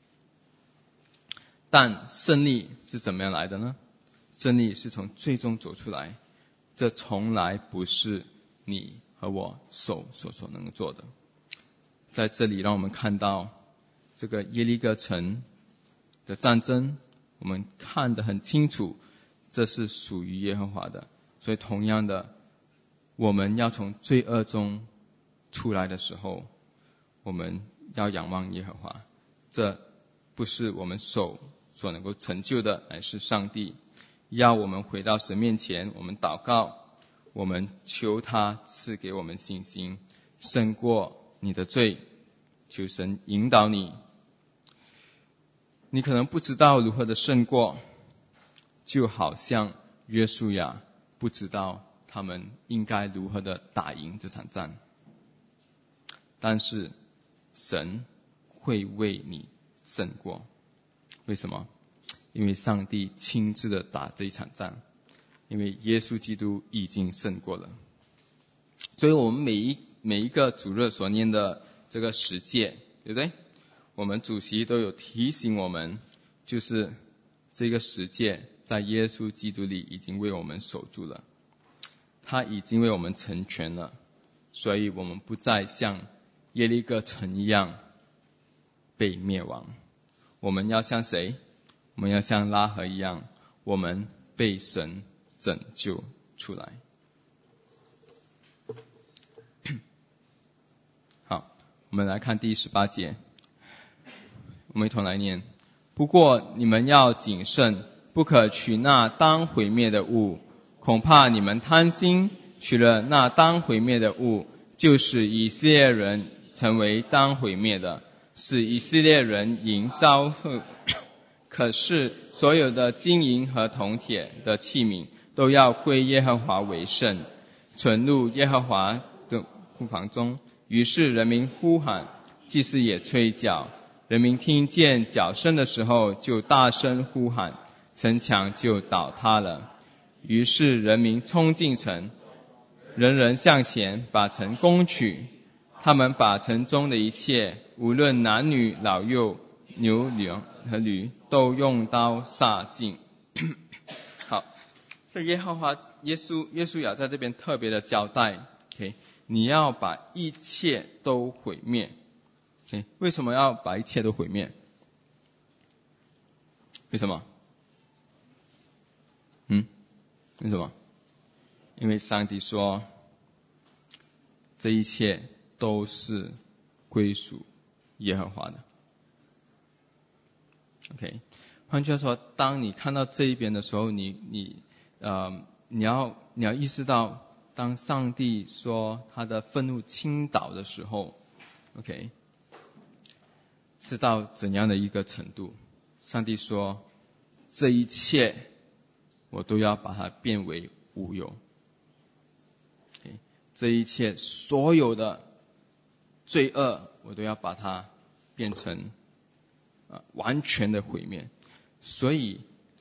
但胜利是怎么样来的呢？胜利是从罪中走出来，这从来不是你和我手所所能做的。在这里让我们看到这个耶利哥城的战争，我们看得很清楚，这是属于耶和华的。所以同样的，我们要从罪恶中出来的时候，我们要仰望耶和华，这不是我们手所能够成就的，乃是上帝要我们回到神面前，我们祷告，我们求他赐给我们信心，胜过你的罪，求神引导你。你可能不知道如何的胜过，就好像约书亚不知道他们应该如何的打赢这场战，但是神会为你胜过。为什么？因为上帝亲自的打这一场战，因为耶稣基督已经胜过了。所以我们每一每一个主日所念的这个十诫，对不对？我们主席都有提醒我们，就是这个十诫在耶稣基督里已经为我们守住了，他已经为我们成全了，所以我们不再像耶利哥城一样被灭亡。我们要像谁？我们要像拉合一样，我们被神拯救出来。好，我们来看第十八节，我们一同来念。不过你们要谨慎，不可取那当毁灭的物，恐怕你们贪心，取了那当毁灭的物，就使以色列人成为当毁灭的，使以色列人营遭祸。可是所有的金银和铜铁的器皿都要归耶和华为圣，存入耶和华的库房中。于是人民呼喊，祭司也吹角，人民听见角声的时候就大声呼喊，城墙就倒塌了。于是人民冲进城，人人向前把城攻取。他们把城中的一切，无论男女老幼、牛羊和驴，都用刀杀尽。好，这耶和华耶稣耶稣亚在这边特别的交代 ，OK， 你要把一切都毁灭。Okay， 为什么要把一切都毁灭？为什么？嗯，为什么？因为上帝说，这一切都是归属耶和华的。OK， 换句话说，当你看到这一边的时候，你你呃你要你要意识到，当上帝说他的愤怒倾倒的时候 ，OK， 是到怎样的一个程度？上帝说，这一切我都要把它变为无有。Okay， 这一切所有的罪恶，我都要把它变成完全的毁灭。所以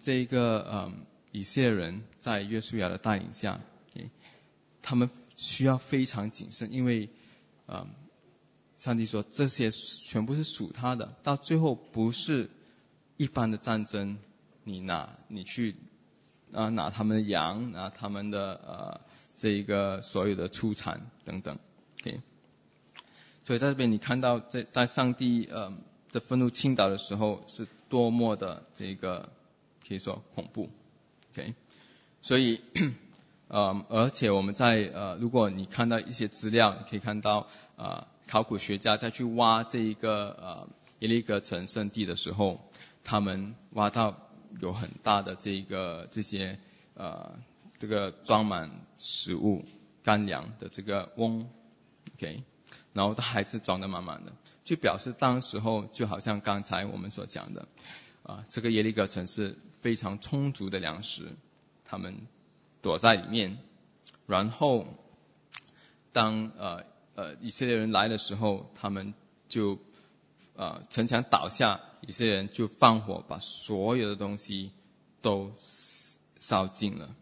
这个嗯以色列人在约书亚的带领下，他们需要非常谨慎，因为嗯上帝说这些全部是属他的，到最后不是一般的战争，你拿你去啊拿他们的羊，拿他们的呃这一个所有的出产等等 ，OK。所以在这边你看到在在上帝呃的愤怒倾倒的时候是多么的这个可以说恐怖 ，OK。所以呃而且我们在呃如果你看到一些资料，你可以看到呃考古学家在去挖这一个呃耶利哥城圣地的时候，他们挖到有很大的这个这些呃这个装满食物干粮的这个瓮 ，OK。然后它还是装得满满的，就表示当时候就好像刚才我们所讲的，啊，这个耶利哥城是非常充足的粮食，他们躲在里面，然后当呃呃以色列人来的时候，他们就呃城墙倒下，以色列人就放火把所有的东西都烧尽了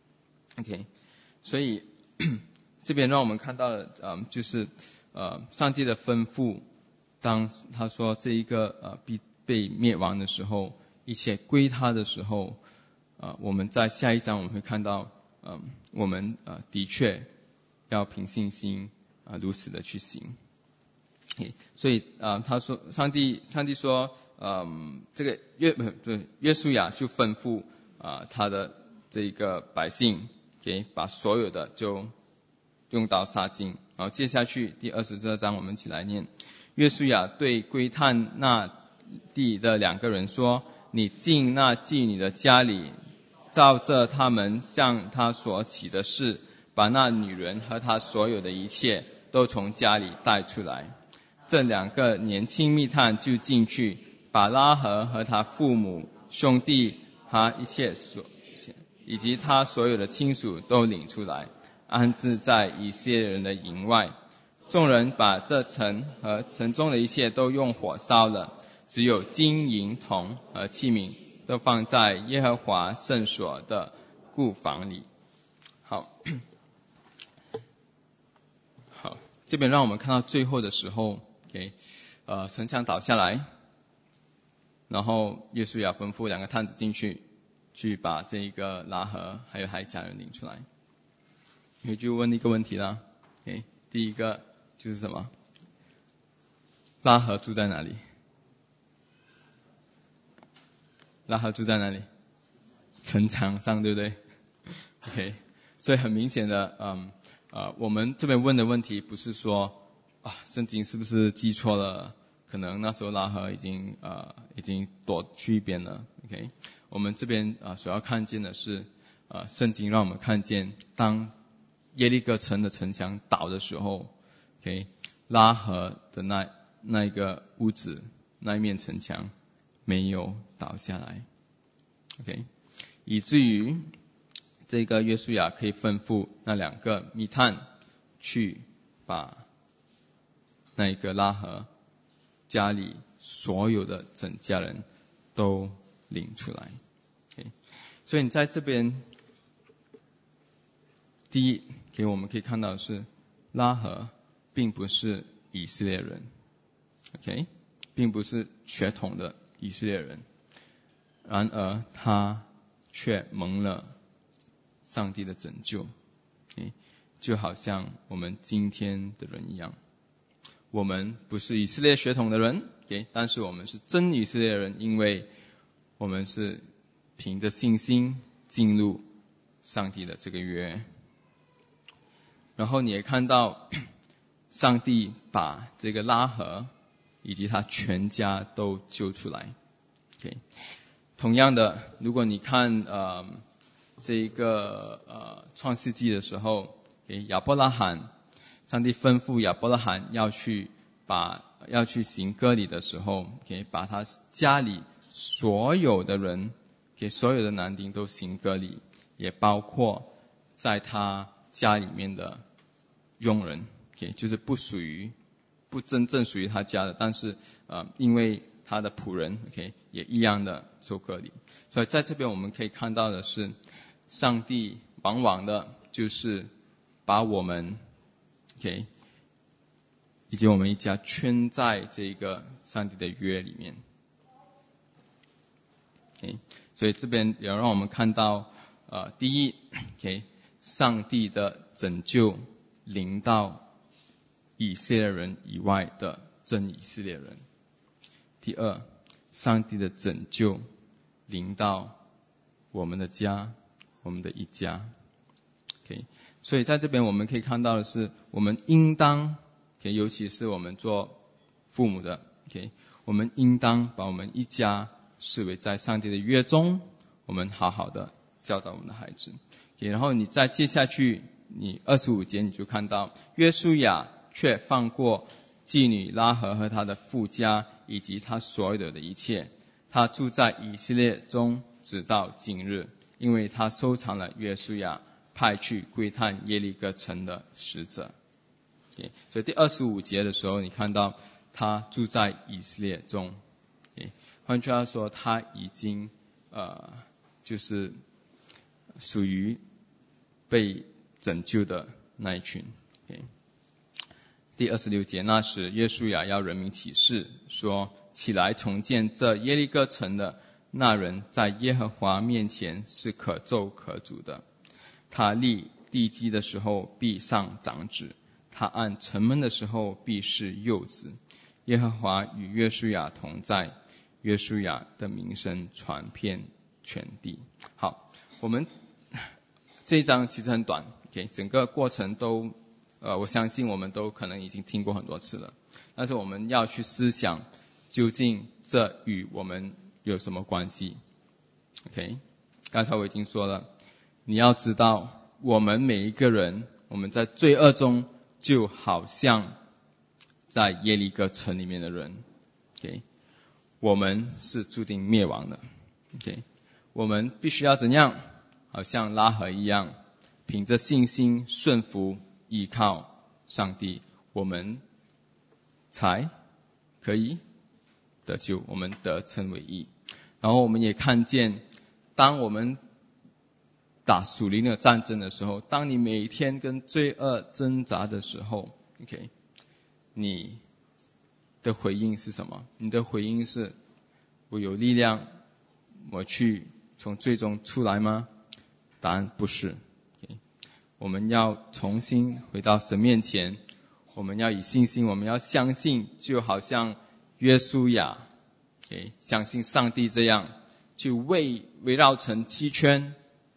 ，OK， 所以这边让我们看到了，嗯、呃，就是。呃，上帝的吩咐，当他说这一个呃必被灭亡的时候，一切归他的时候，呃，我们在下一章我们会看到，嗯、呃，我们呃的确要凭信心啊、呃、如此的去行。所以啊、呃，他说，上帝上帝说，嗯、呃，这个约不对约书亚就吩咐啊、呃、他的这个百姓，给把所有的就用刀杀尽。好，接下去第二十二章我们一起来念。约书亚对归探那地的两个人说：你进那妓女的家里，照着他们向他所起的事，把那女人和她所有的一切都从家里带出来。这两个年轻密探就进去，把拉合和他父母兄弟他一切所以及他所有的亲属都领出来，安置在以色列人的营外。众人把这城和城中的一切都用火烧了，只有金银铜和器皿都放在耶和华圣所的库房里。好，好，这边让我们看到最后的时候 ，OK， 呃，城墙倒下来，然后约书亚吩咐两个探子进去，去把这一个拉合还有他一家人领出来。你就问一个问题啦 ，OK， 第一个就是什么？拉合住在哪里？拉合住在哪里？城墙上，对不对 ？OK， 所以很明显的，嗯，呃，我们这边问的问题不是说啊，圣经是不是记错了？可能那时候拉合已经呃已经躲去一边了 ，OK， 我们这边啊、呃、所要看见的是，呃，圣经让我们看见当耶利哥城的城墙倒的时候 ，OK， 拉合的那那一个屋子那一面城墙没有倒下来 ，OK， 以至于这个约书亚可以吩咐那两个密探去把那一个拉合家里所有的整家人都领出来 ，OK， 所以你在这边第一。给我们可以看到的是，拉合并不是以色列人 ，OK， 并不是血统的以色列人，然而他却蒙了上帝的拯救 ，OK， 就好像我们今天的人一样，我们不是以色列血统的人 ，OK， 但是我们是真以色列人，因为我们是凭着信心进入上帝的这个约。然后你也看到，上帝把这个拉合以及他全家都救出来。OK， 同样的，如果你看呃这一个呃创世纪的时候，给亚伯拉罕，上帝吩咐亚伯拉罕要去把要去行割礼的时候，给把他家里所有的人，给所有的男丁都行割礼，也包括在他家里面的佣人， okay， 就是不属于不真正属于他家的，但是呃因为他的仆人 OK 也一样的受割礼。所以在这边我们可以看到的是，上帝往往的就是把我们 OK 以及我们一家圈在这个上帝的约里面。OK， 所以这边也让我们看到，呃，第一 OK 上帝的拯救临到以色列人以外的真以色列人。第二，上帝的拯救临到我们的家，我们的一家。OK， 所以在这边我们可以看到的是，我们应当 OK， 尤其是我们做父母的 OK， 我们应当把我们一家视为在上帝的约中，我们好好的教导我们的孩子。OK， 然后你再接下去，你二十五节你就看到约书亚却放过妓女拉合和他的父家以及他所有的一切，他住在以色列中直到今日，因为他收藏了约书亚派去窥探耶利哥城的使者。Okay， 所以第二十五节的时候，你看到他住在以色列中。Okay， 换句话说，他已经呃就是属于被拯救的那一群。Okay，第二十六节，那时约书亚要人民起誓说，起来重建这耶利哥城的那人，在耶和华面前是可咒可诅的。他立地基的时候必上长子，他按城门的时候必是幼子。耶和华与约书亚同在，约书亚的名声传遍全地。好，我们这一章其实很短 ，OK， 整个过程都呃，我相信我们都可能已经听过很多次了，但是我们要去思想，究竟这与我们有什么关系 ？OK， 刚才我已经说了，你要知道，我们每一个人，我们在罪恶中，就好像在耶利哥城里面的人 ，OK， 我们是注定灭亡的 ，OK， 我们必须要怎样？好像拉合一样，凭着信心顺服。依靠上帝，我们才可以得救，我们得称为义。然后我们也看见，当我们打属灵的战争的时候，当你每天跟罪恶挣扎的时候 ，OK， 你的回应是什么？你的回应是：我有力量，我去从罪中出来吗？答案不是。我们要重新回到神面前，我们要以信心，我们要相信，就好像约书亚 OK 相信上帝这样，去围围绕成七圈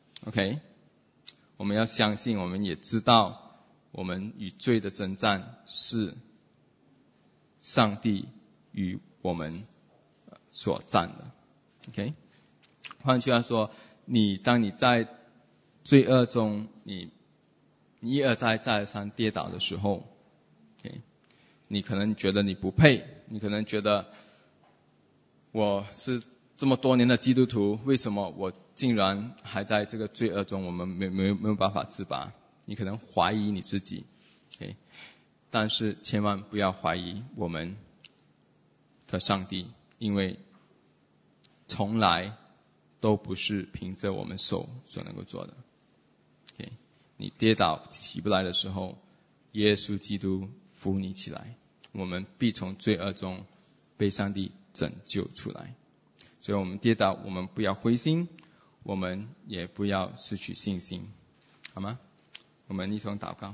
OK， 我们要相信，我们也知道我们与罪的征战是上帝与我们所战的 OK。 换句话说，你当你在罪恶中，你你一而再再而三跌倒的时候 ，OK， 你可能觉得你不配，你可能觉得我是这么多年的基督徒，为什么我竟然还在这个罪恶中，我们没没有没有办法自拔？你可能怀疑你自己 ，OK， 但是千万不要怀疑我们的上帝，因为从来都不是凭着我们手所能够做的。OK。你跌倒起不来的时候，耶稣基督扶你起来，我们必从罪恶中被上帝拯救出来。所以我们跌倒，我们不要灰心，我们也不要失去信心，好吗？我们一同祷告。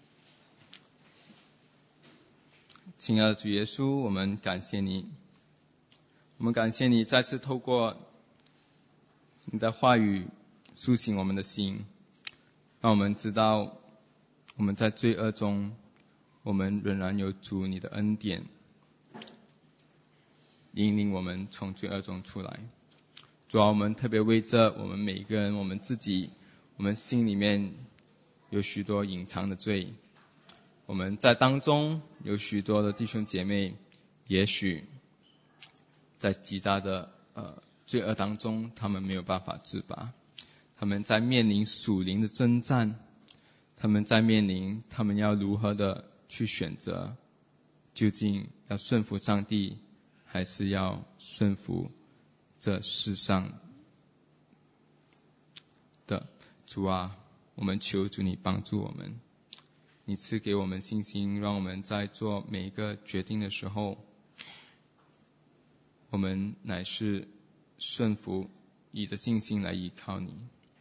亲爱的主耶稣，我们感谢你，我们感谢你再次透过你的话语苏醒我们的心，让我们知道我们在罪恶中，我们仍然有主你的恩典引领我们从罪恶中出来。主啊，我们特别为着我们每一个人，我们自己，我们心里面有许多隐藏的罪，我们在当中有许多的弟兄姐妹，也许在极大的呃罪恶当中，他们没有办法自拔，他们在面临属灵的征战，他们在面临他们要如何的去选择，究竟要顺服上帝还是要顺服这世上的？主啊，我们求主你帮助我们，你赐给我们信心，让我们在做每一个决定的时候，我们乃是顺服，以着信心来依靠你，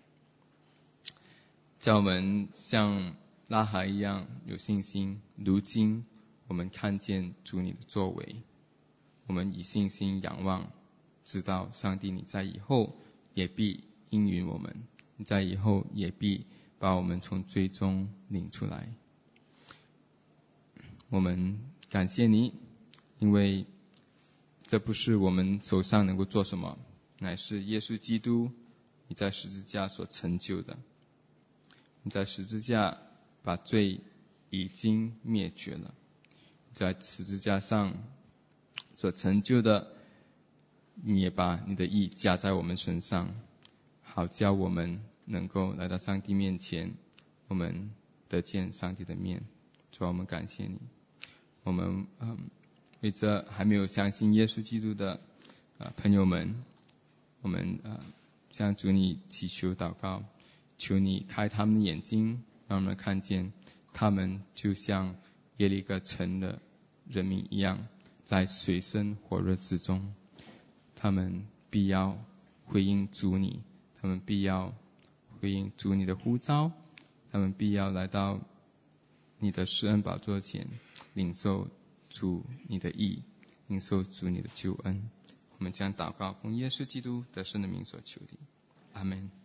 叫我们像拉哈一样有信心。如今我们看见主你的作为，我们以信心仰望，知道上帝你在以后也必应允我们，你在以后也必把我们从罪中领出来。我们感谢你，因为这不是我们手上能够做什么，乃是耶稣基督你在十字架所成就的。你在十字架把罪已经灭绝了，在十字架上所成就的，你也把你的义加在我们身上，好叫我们能够来到上帝面前，我们得见上帝的面。主啊，我们感谢你。我们嗯，为这还没有相信耶稣基督的呃朋友们，我们呃向主你祈求祷告，求你开他们的眼睛，让我们看见他们就像耶利哥城的人民一样，在水深火热之中，他们必要回应主你，他们必要回应主你的呼召，他们必要来到你的施恩宝座前，领受主你的义，领受主你的救恩。我们将祷告奉耶稣基督得胜的名所求的，阿们。